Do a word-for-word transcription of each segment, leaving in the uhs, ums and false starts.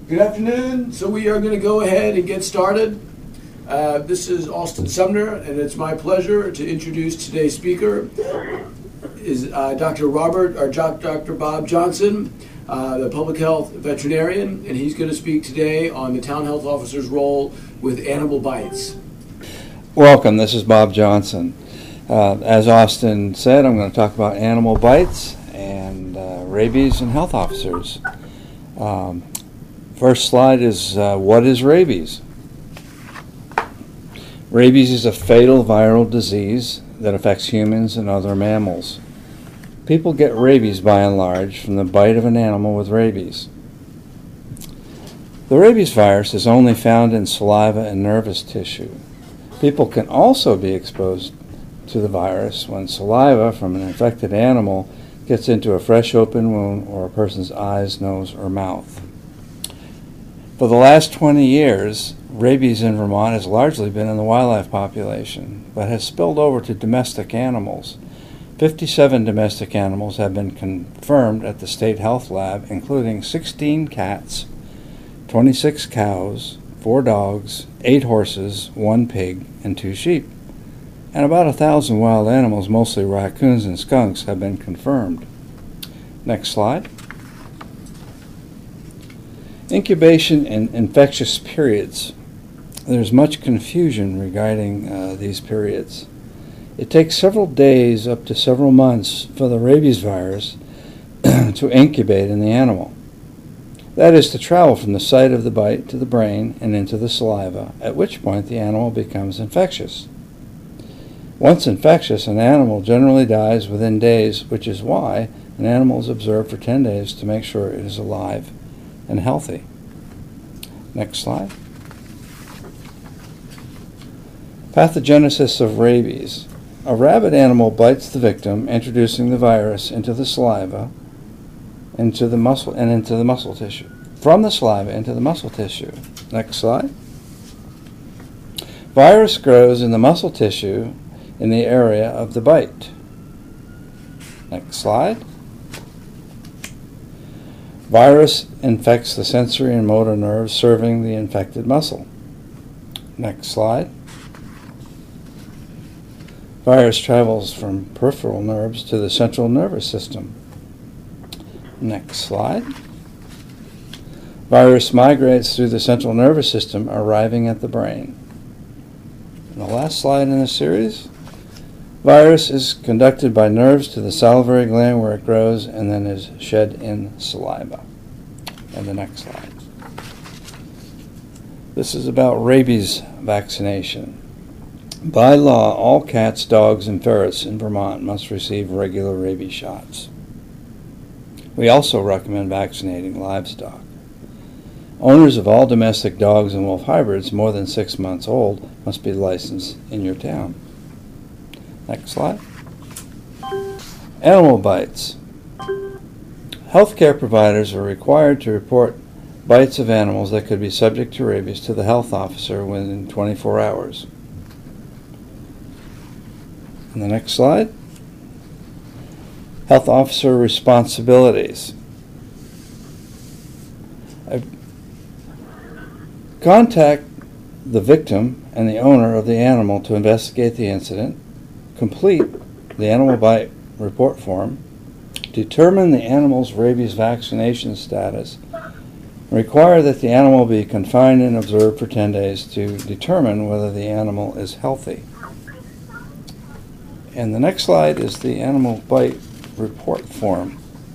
Good afternoon. So we are going to go ahead and get started. Uh, this is Austin Sumner, and it's my pleasure to introduce today's speaker. Is uh, Doctor Robert or Doctor Bob Johnson, uh, the public health veterinarian, and he's going to speak today on the town health officer's role with animal bites. Welcome. This is Bob Johnson. Uh, as Austin said, I'm going to talk about animal bites and uh, rabies and health officers. Um, first slide is uh, what is rabies? Rabies is a fatal viral disease that affects humans and other mammals. People get rabies by and large from the bite of an animal with rabies. The rabies virus is only found in saliva and nervous tissue. People can also be exposed to the virus when saliva from an infected animal gets into a fresh open wound or a person's eyes, nose, or mouth. For the last twenty years, rabies in Vermont has largely been in the wildlife population, but has spilled over to domestic animals. fifty-seven domestic animals have been confirmed at the State Health Lab, including sixteen cats, twenty-six cows, four dogs, eight horses, one pig, and two sheep. And about a thousand wild animals, mostly raccoons and skunks, have been confirmed. Next slide. Incubation and infectious periods. There's much confusion regarding uh, these periods. It takes several days up to several months for the rabies virus to incubate in the animal. That is, to travel from the site of the bite to the brain and into the saliva, at which point the animal becomes infectious. Once infectious, an animal generally dies within days, which is why an animal is observed for ten days to make sure it is alive and healthy. Next slide. Pathogenesis of rabies. A rabid animal bites the victim, introducing the virus into the saliva, into the muscle, and into the muscle tissue. From the saliva into the muscle tissue. Next slide. Virus grows in the muscle tissue in the area of the bite. Next slide. Virus infects the sensory and motor nerves serving the infected muscle. Next slide. Virus travels from peripheral nerves to the central nervous system. Next slide. Virus migrates through the central nervous system, arriving at the brain. And the last slide in this series. Virus is conducted by nerves to the salivary gland where it grows and then is shed in saliva. And the next slide. This is about rabies vaccination. By law, all cats, dogs, and ferrets in Vermont must receive regular rabies shots. We also recommend vaccinating livestock. Owners of all domestic dogs and wolf hybrids more than six months old must be licensed in your town. Next slide. Animal bites. Healthcare providers are required to report bites of animals that could be subject to rabies to the health officer within twenty-four hours. And the next slide. Health officer responsibilities. I contact the victim and the owner of the animal to investigate the incident, complete the animal bite report form, determine the animal's rabies vaccination status, require that the animal be confined and observed for ten days to determine whether the animal is healthy. And the next slide is the animal bite report form.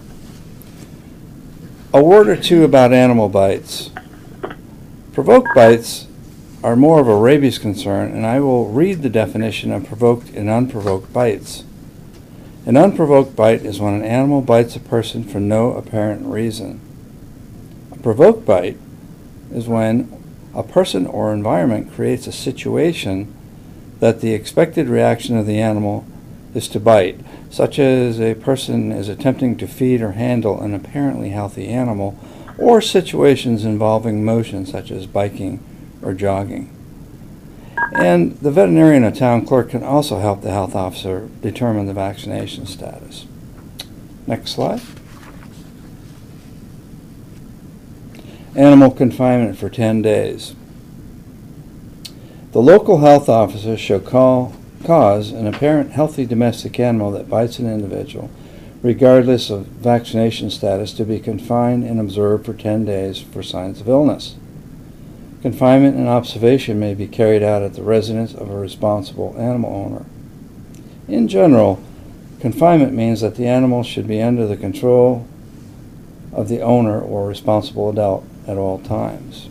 A word or two about animal bites. Provoked bites are more of a rabies concern, and I will read the definition of provoked and unprovoked bites. An unprovoked bite is when an animal bites a person for no apparent reason. A provoked bite is when a person or environment creates a situation that the expected reaction of the animal is to bite, such as a person is attempting to feed or handle an apparently healthy animal, or situations involving motion such as biking or jogging. And the veterinarian or town clerk can also help the health officer determine the vaccination status. Next slide. animal confinement for ten days. The local health officer shall call, cause an apparent healthy domestic animal that bites an individual, regardless of vaccination status, to be confined and observed for ten days for signs of illness. Confinement and observation may be carried out at the residence of a responsible animal owner. In general, confinement means that the animal should be under the control of the owner or responsible adult at all times.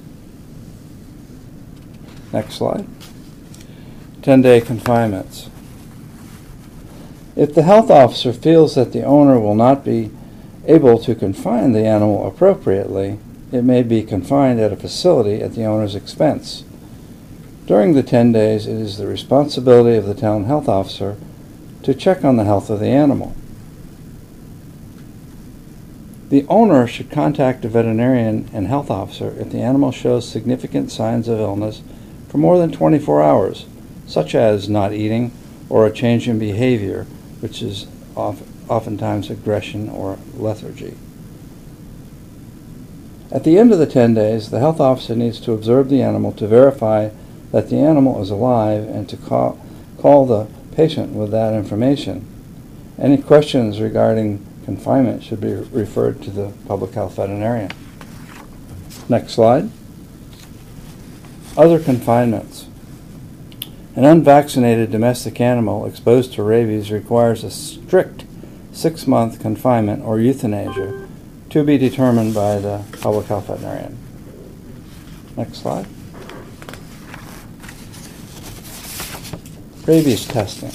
Next slide. ten-day confinements. If the health officer feels that the owner will not be able to confine the animal appropriately, it may be confined at a facility at the owner's expense. During the ten days, it is the responsibility of the town health officer to check on the health of the animal. The owner should contact a veterinarian and health officer if the animal shows significant signs of illness for more than twenty-four hours, such as not eating or a change in behavior, which is often, oftentimes aggression or lethargy. At the end of the ten days, the health officer needs to observe the animal to verify that the animal is alive and to call, call the patient with that information. Any questions regarding confinement should be referred to the public health veterinarian. Next slide. Other confinements. An unvaccinated domestic animal exposed to rabies requires a strict six-month confinement or euthanasia to be determined by the public health veterinarian. Next slide. Rabies testing.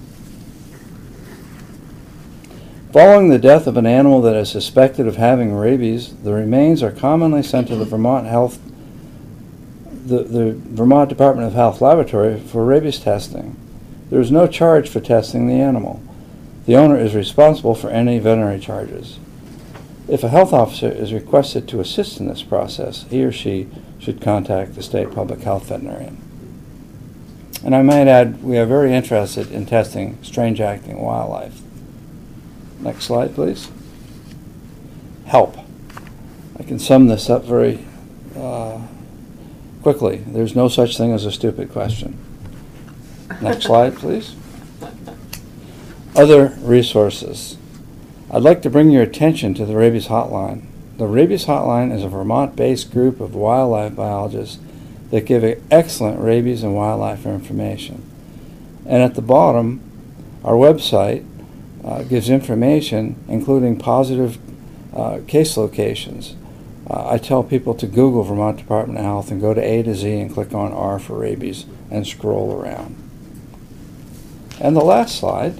Following the death of an animal that is suspected of having rabies, the remains are commonly sent to the Vermont Health, the, the Vermont Department of Health Laboratory for rabies testing. There is no charge for testing the animal. The owner is responsible for any veterinary charges. If a health officer is requested to assist in this process, he or she should contact the state public health veterinarian. And I might add, we are very interested in testing strange-acting wildlife. Next slide, please. Help. I can sum this up very uh, quickly. There's no such thing as a stupid question. Next slide, please. Other resources. I'd like to bring your attention to the Rabies Hotline. The Rabies Hotline is a Vermont-based group of wildlife biologists that give excellent rabies and wildlife information. And at the bottom, our website uh, gives information including positive uh, case locations. Uh, I tell people to Google Vermont Department of Health and go to A to Z and click on R for rabies and scroll around. And the last slide.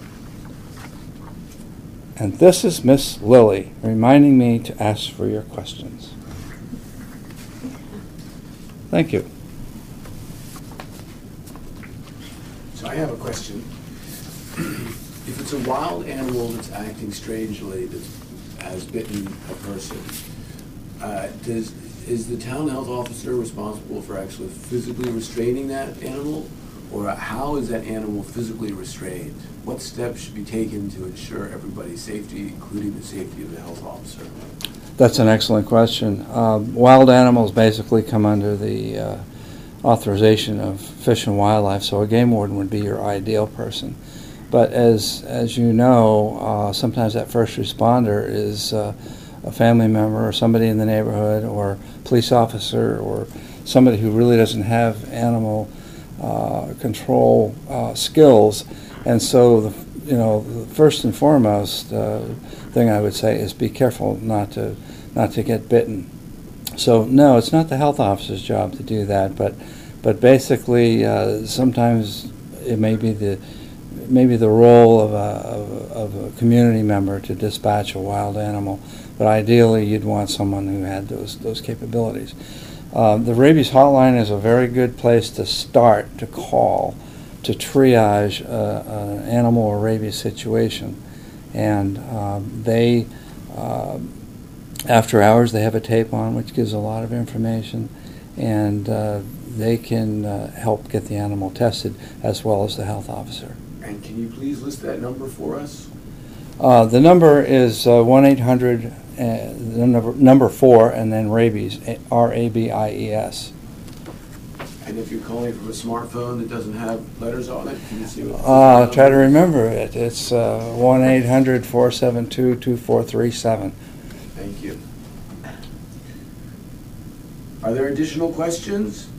And this is Miss Lily reminding me to ask for your questions. Thank you. So I have a question. If it's a wild animal that's acting strangely, that has bitten a person, uh, does is the town health officer responsible for actually physically restraining that animal? Or how is that animal physically restrained? What steps should be taken to ensure everybody's safety, including the safety of the health officer? That's an excellent question. Um, wild animals basically come under the uh, authorization of Fish and Wildlife, so a game warden would be your ideal person. But as as you know, uh, sometimes that first responder is uh, a family member or somebody in the neighborhood or police officer or somebody who really doesn't have animal uh, control uh, skills. And so, the, you know, the first and foremost uh, thing I would say is be careful not to not to get bitten. So no, it's not the health officer's job to do that, but but basically uh, sometimes it may be the maybe the role of a, of, of a community member to dispatch a wild animal, but ideally you'd want someone who had those those capabilities. Uh, the Rabies Hotline is a very good place to start to call to triage uh, an animal or rabies situation, and um, they uh, after hours they have a tape on which gives a lot of information, and uh, they can uh, help get the animal tested as well as the health officer. And can you please list that number for us? Uh, the number is uh, one eight hundred uh, the number, number four, and then rabies, R A B I E S. And if you're calling from a smartphone that doesn't have letters on it, can you see what? Uh, try to remember it. It's uh, one eight hundred, four seven two, two four three seven. Thank you. Are there additional questions?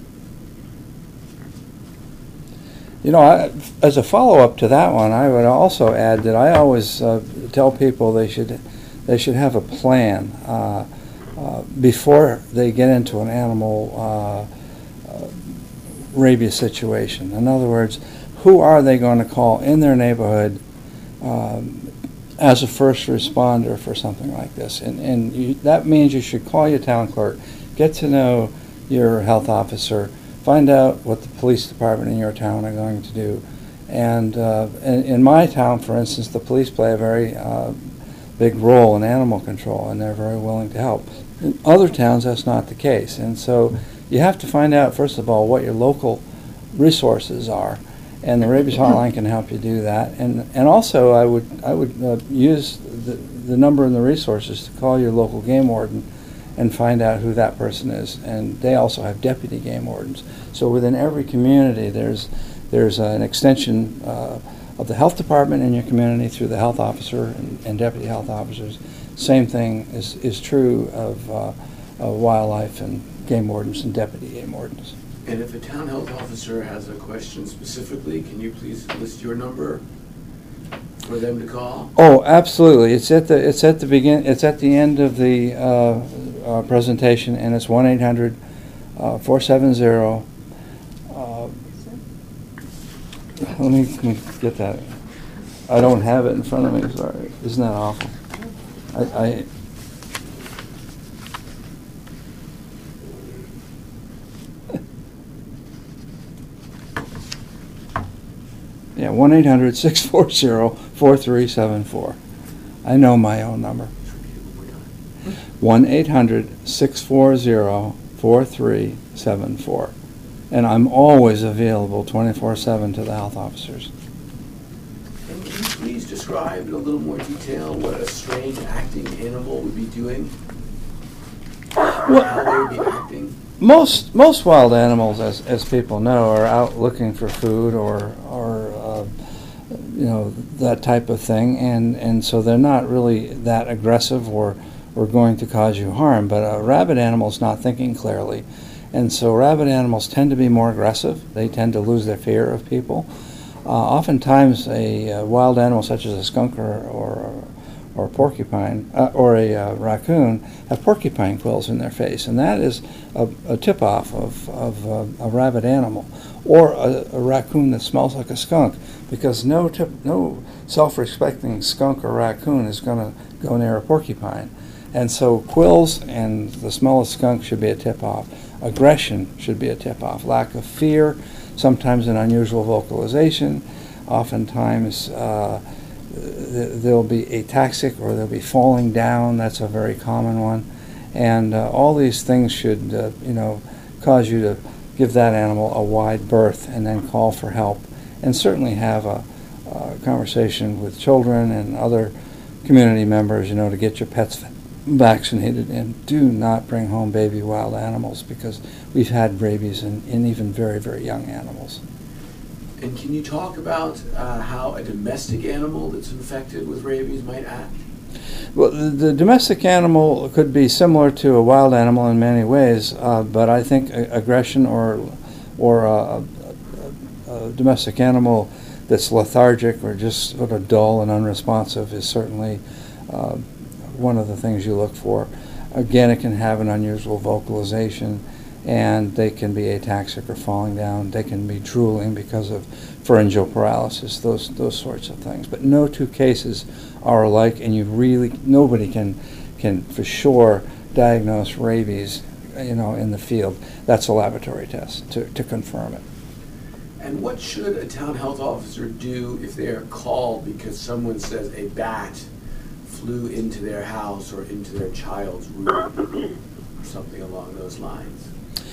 You know, I, as a follow-up to that one, I would also add that I always uh, tell people they should they should have a plan uh, uh, before they get into an animal uh, uh, rabies situation. In other words, who are they going to call in their neighborhood um, as a first responder for something like this? And, and you, that means you should call your town clerk, get to know your health officer, find out what the police department in your town are going to do. And uh, in, in my town, for instance, the police play a very uh, big role in animal control, and they're very willing to help. In other towns, that's not the case. And so you have to find out, first of all, what your local resources are. And the rabies hotline can help you do that. And and also, I would I would uh, use the, the number and the resources to call your local game warden and find out who that person is. And they also have deputy game wardens. So within every community, there's there's an extension uh, of the health department in your community through the health officer and, and deputy health officers. Same thing is, is true of, uh, of wildlife and game wardens and deputy game wardens. And if a town health officer has a question specifically, can you please list your number for them to call? Oh, absolutely. It's at the it's at the begin. It's at the end of the uh, uh, presentation, and it's one eight hundred, four seven zero. Uh, let me let me get that. I don't have it in front of me. Sorry. Isn't that awful? I. I Yeah, one eight hundred, six four zero, four three seven four. I know my own number. one eight hundred, six four zero, four three seven four. And I'm always available twenty-four seven to the health officers. And can you please describe in a little more detail what a strange acting animal would be doing? Well, how they would be acting? Most most wild animals, as as people know, are out looking for food or or uh, you know, that type of thing, and and so they're not really that aggressive or or going to cause you harm. But a rabid animal is not thinking clearly, and so rabid animals tend to be more aggressive. They tend to lose their fear of people. Uh, oftentimes, a, a wild animal such as a skunk or or or a porcupine, uh, or a uh, raccoon, have porcupine quills in their face, and that is a, a tip-off of, of uh, a rabid animal, or a, a raccoon that smells like a skunk, because no tip, no self-respecting skunk or raccoon is going to go near a porcupine. And so quills and the smell of skunk should be a tip-off. Aggression should be a tip-off. Lack of fear, sometimes an unusual vocalization, oftentimes uh, there'll be ataxic, or they'll be falling down. That's a very common one. And uh, all these things should, uh, you know, cause you to give that animal a wide berth and then call for help. And certainly have a, a conversation with children and other community members, you know, to get your pets vaccinated. And do not bring home baby wild animals, because we've had rabies in, in even very, very young animals. And can you talk about uh, how a domestic animal that's infected with rabies might act? Well, the, the domestic animal could be similar to a wild animal in many ways, uh, but I think a, aggression or or a, a, a domestic animal that's lethargic or just sort of dull and unresponsive is certainly uh, one of the things you look for. Again, it can have an unusual vocalization, and they can be ataxic or falling down. They can be drooling because of pharyngeal paralysis, those those sorts of things. But no two cases are alike, and you really, nobody can can for sure diagnose rabies, you know, in the field. That's a laboratory test to, to confirm it. And what should a town health officer do if they are called because someone says a bat flew into their house or into their child's room or something along those lines?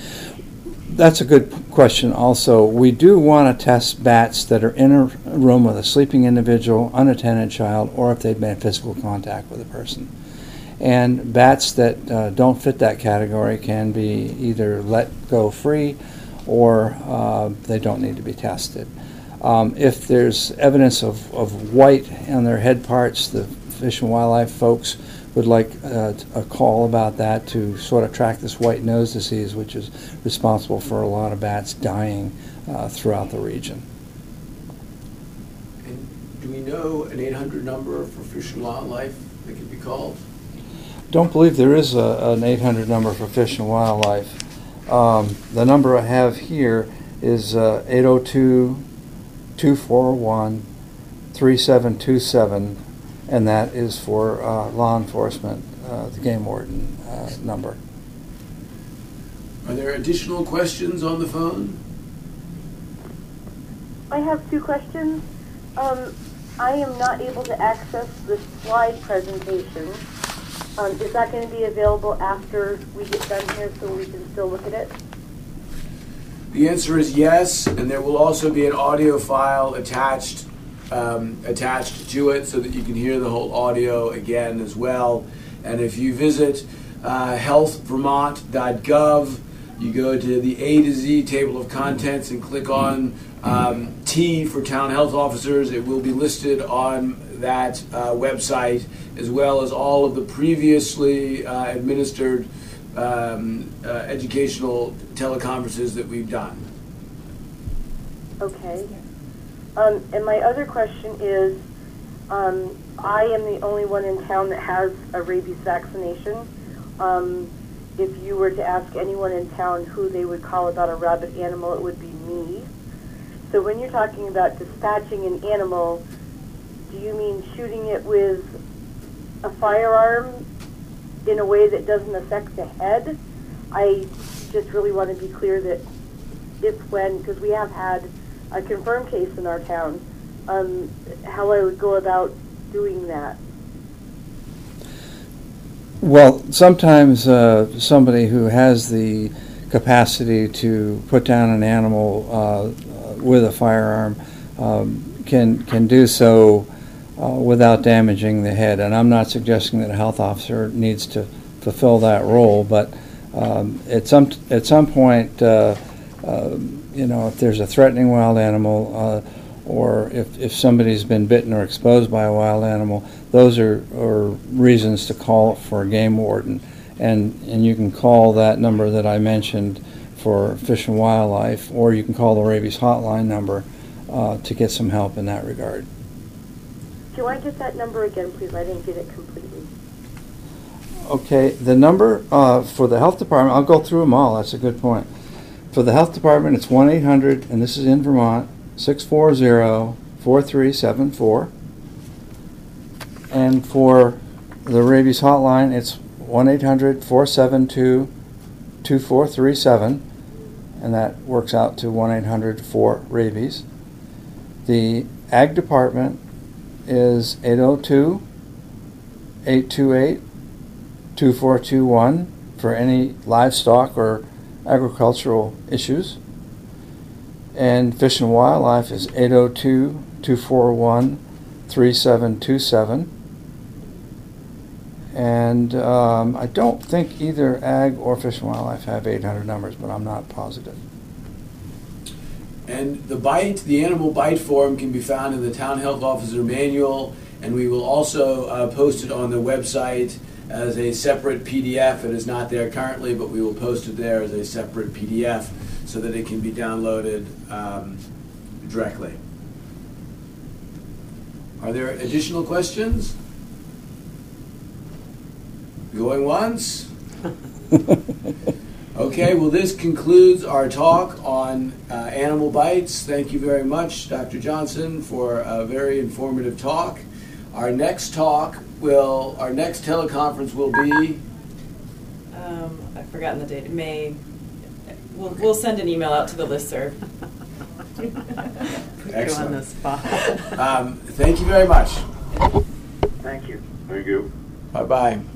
That's a good question also. We do want to test bats that are in a room with a sleeping individual, unattended child, or if they've been in physical contact with a person. And bats that uh, don't fit that category can be either let go free or uh, they don't need to be tested. Um, if there's evidence of, of white on their head parts, the Fish and Wildlife folks would like uh, a call about that to sort of track this white nose disease, which is responsible for a lot of bats dying uh, throughout the region. And do we know an eight hundred number for Fish and Wildlife that could be called? Don't believe there is a, an eight hundred number for Fish and Wildlife. Um, the number I have here is uh, eight oh two, two four one, three seven two seven, and that is for uh, law enforcement, uh, the game warden uh, number. Are there additional questions on the phone? I have two questions. Um, I am not able to access the slide presentation. Um, is that going to be available after we get done here so we can still look at it? The answer is yes, and there will also be an audio file attached um, attached to it so that you can hear the whole audio again as well. And if you visit uh, health vermont dot gov, you go to the A to Z table of contents and click on um, T for town health officers. It will be listed on that uh, website, as well as all of the previously uh, administered um, uh, educational teleconferences that we've done. Okay. Um, and my other question is, um, I am the only one in town that has a rabies vaccination. Um, if you were to ask anyone in town who they would call about a rabid animal, it would be me. So when you're talking about dispatching an animal, do you mean shooting it with a firearm in a way that doesn't affect the head? I just really want to be clear that if when, because we have had a confirmed case in our town, um, how I would go about doing that. Well, sometimes uh, somebody who has the capacity to put down an animal uh, with a firearm um, can can do so uh, without damaging the head. And I'm not suggesting that a health officer needs to fulfill that role, but um, at some at some point, uh, uh, you know, if there's a threatening wild animal, uh, or if if somebody's been bitten or exposed by a wild animal, those are, are reasons to call for a game warden. And, and you can call that number that I mentioned for Fish and Wildlife, or you can call the rabies hotline number uh, to get some help in that regard. Do I get that number again, please? I didn't get it completely. Okay, the number uh, for the health department, I'll go through them all, that's a good point. For the health department, it's one eight hundred, and this is in Vermont, six four zero, four three seven four. And for the rabies hotline, it's one eight hundred, four seven two, two four three seven, and that works out to one eight hundred, four rabies. The ag department is eight oh two, eight two eight, two four two one for any livestock or agricultural issues. And Fish and Wildlife is eight oh two, two four one, three seven two seven. And um, I don't think either Ag or Fish and Wildlife have eight hundred numbers, but I'm not positive. And the bite, the animal bite form can be found in the Town Health Officer Manual, and we will also uh, post it on the website as a separate P D F. It is not there currently, but we will post it there as a separate P D F so that it can be downloaded um, directly. Are there additional questions? Going once? Okay, well, this concludes our talk on uh, animal bites. Thank you very much, Doctor Johnson, for a very informative talk. Our next talk will, our next teleconference will be? Um, I've forgotten the date. May. We'll, we'll send an email out to the listserv. Excellent. You on the spot. Um, thank you very much. Thank you. Thank you. Bye-bye.